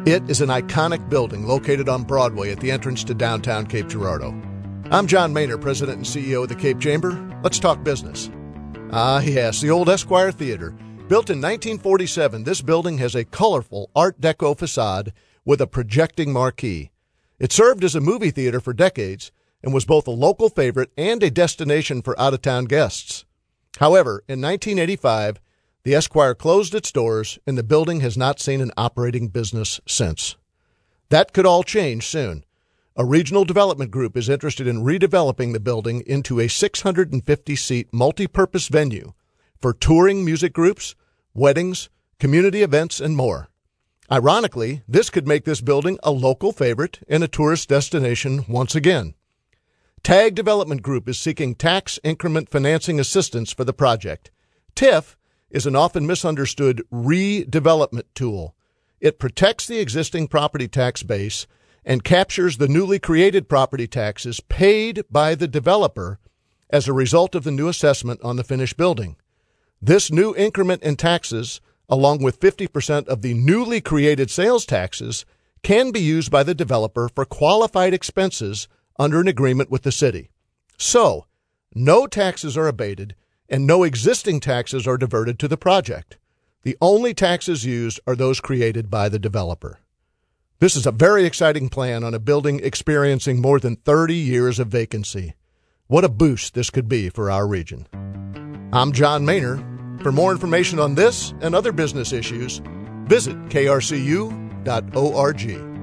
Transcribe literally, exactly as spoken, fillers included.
It is an iconic building located on Broadway at the entrance to downtown Cape Girardeau. I'm John Maynard, President and C E O of the Cape Chamber. Let's talk business. Ah, yes, the old Esquire Theater. Built in nineteen forty-seven, this building has a colorful Art Deco facade with a projecting marquee. It served as a movie theater for decades and was both a local favorite and a destination for out-of-town guests. However, in nineteen eighty-five, the Esquire closed its doors, and the building has not seen an operating business since. That could all change soon. A regional development group is interested in redeveloping the building into a six hundred fifty seat multi-purpose venue for touring music groups, weddings, community events, and more. Ironically, this could make this building a local favorite and a tourist destination once again. TAG Development Group is seeking tax increment financing assistance for the project. T I F is an often misunderstood redevelopment tool. It protects the existing property tax base and captures the newly created property taxes paid by the developer as a result of the new assessment on the finished building. This new increment in taxes, along with fifty percent of the newly created sales taxes, can be used by the developer for qualified expenses under an agreement with the city. So, no taxes are abated and no existing taxes are diverted to the project. The only taxes used are those created by the developer. This is a very exciting plan on a building experiencing more than thirty years of vacancy. What a boost this could be for our region. I'm John Maynard. For more information on this and other business issues, visit K R C U dot org.